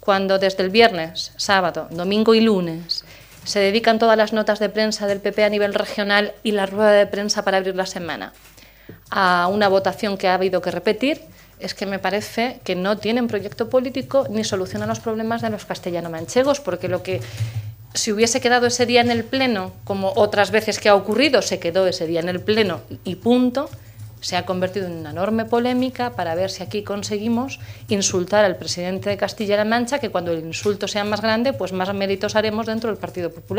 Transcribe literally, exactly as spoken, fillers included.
cuando desde el viernes, sábado, domingo y lunes se dedican todas las notas de prensa del P P a nivel regional y la rueda de prensa para abrir la semana a una votación que ha habido que repetir, es que me parece que no tienen proyecto político ni solucionan los problemas de los castellano-manchegos, porque lo que si hubiese quedado ese día en el Pleno, como otras veces que ha ocurrido, se quedó ese día en el Pleno y punto, se ha convertido en una enorme polémica para ver si aquí conseguimos insultar al presidente de Castilla-La Mancha, que cuando el insulto sea más grande, pues más méritos haremos dentro del Partido Popular.